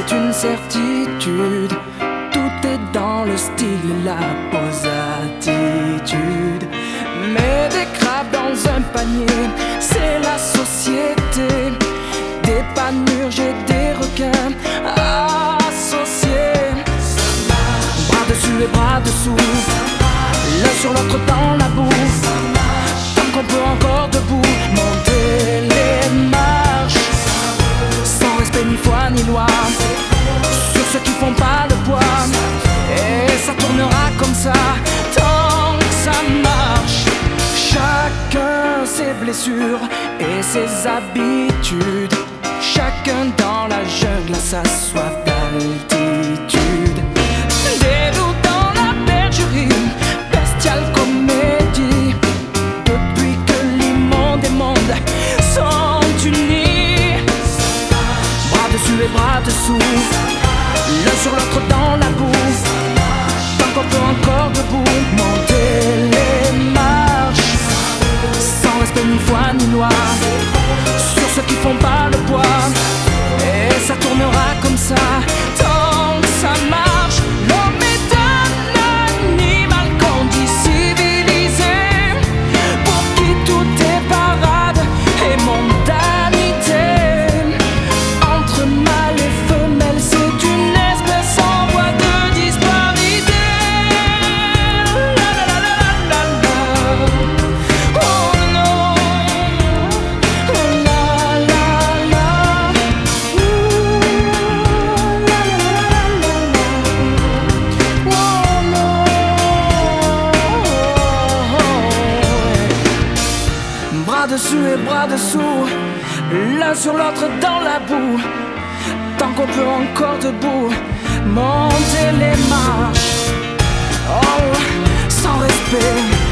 c'est une certitude. Tout est dans le style et la pose attitude. Mais des crabes dans un panier, c'est la société. Des panurges j'ai des requins associés. Bras dessus et bras dessous, l'un sur l'autre dans la boue. Tant qu'on peut encore debout, monter les marches, sans respect ni foi ni loi, sur ceux qui font pas le poids. Et ça tournera comme ça, tant que ça marche. Chacun ses blessures et ses habitudes, chacun dans la jungle a sa soif d'altitude. Des loups dans la bergerie, bestiale comédie. Depuis que l'immonde et monde sont unis, bras dessus et bras dessous, l'un sur l'autre dans la boue. Tant qu'on peut encore debout, monter les marches, sans respect ni foi ni loi, sur ceux qui font pas le poids. Et ça tournera comme ça, tant que ça marche. L'homme est un animal qu'on dit civilisé, pour qui tout est parade et mondanité. Entre mâle et femelle, c'est une espèce en voie de disparité. La la la la la la. Oh non. Oh la la la. Ouh. La la la la la. Oh non. Bras dessus et bras dessous, l'un sur l'autre dans la boue. Tant qu'on peut encore debout, monter les marches, oh, sans respect